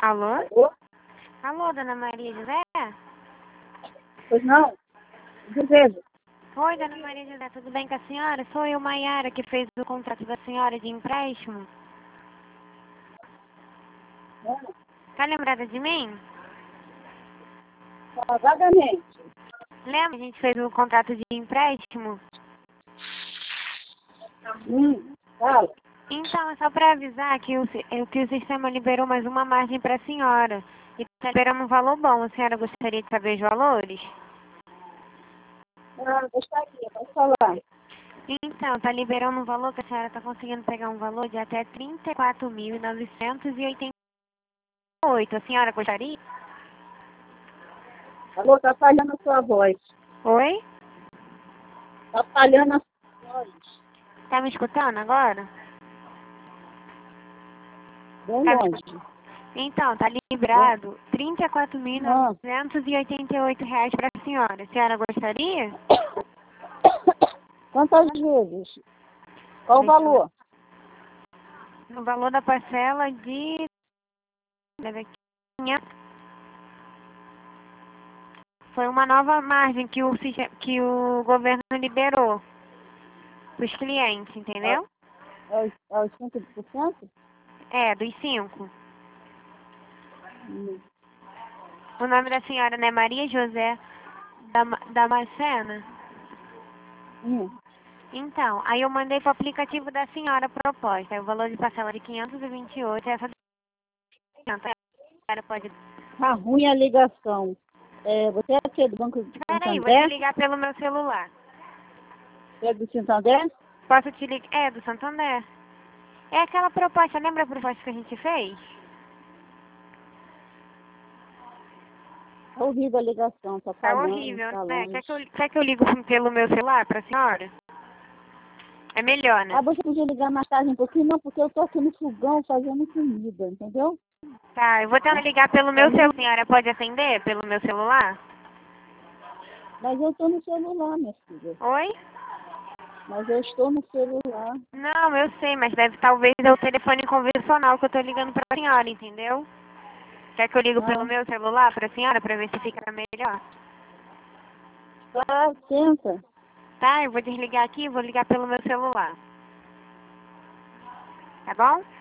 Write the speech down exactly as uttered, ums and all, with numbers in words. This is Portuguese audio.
Alô? Alô? Alô, dona Maria José? Pois não? Desejo. Oi, dona Maria José, tudo bem com a senhora? Sou eu, Maiara, que fez o contrato da senhora de empréstimo. Tá lembrada de mim? Ah, vagamente. Lembra? A gente fez o contrato de empréstimo? Hum, fala. Então, é só para avisar que o, si- é, que o sistema liberou mais uma margem para a senhora. E está liberando um valor bom. A senhora gostaria de saber os valores? Ah, gostaria, pode falar. Então, está liberando um valor que a senhora está conseguindo pegar um valor de até trinta e quatro mil novecentos e oitenta e oito. A senhora gostaria? Alô, tá falhando a sua voz. Oi? Tá falhando a sua voz. Tá me escutando agora? Bem Tá me longe. escutando? Então, tá liberado trinta e quatro mil Ah. novecentos e oitenta e oito reais para a senhora. A senhora gostaria? Quantas vezes? Qual o Deixa eu ver. valor? No valor da parcela de... deve aqui, quinhentos. Foi uma nova margem que o, siste- que o governo liberou para os clientes, É, entendeu? é, os, é os cinco por cento? É, dos cinco. Hum. O nome da senhora, né? Maria José Dama- Damascena? Hum. Então, aí eu mandei pro aplicativo da senhora a proposta. Aí o valor de parcela de quinhentos e vinte e oito, essa de quinhentos. A senhora pode... Tá ruim a ligação. É, você é aqui do Banco de Peraí, vou te Santander? ligar pelo meu celular. Você é do Santander? Posso te ligar? É, do Santander. É aquela proposta, lembra a proposta que a gente fez? Tá horrível a ligação, tá Tá falhando, horrível, tá né? longe. Quer que eu, quer que eu ligo pelo meu celular pra senhora? É melhor, né? Ah, você podia ligar mais tarde um pouquinho? Não, porque eu tô aqui no fogão fazendo comida, entendeu? Tá, eu vou tentar ligar pelo Pra meu mim, celular. A senhora pode atender pelo meu celular? mas eu tô no celular, minha filha. Oi? Mas eu estou no celular. Não, eu sei, mas deve talvez é o telefone convencional que eu tô ligando pra senhora, entendeu? Quer que eu ligo pelo Ah, meu celular pra senhora pra ver se fica melhor? tá, tenta. Tá, eu vou desligar aqui e vou ligar pelo meu celular. Tá bom?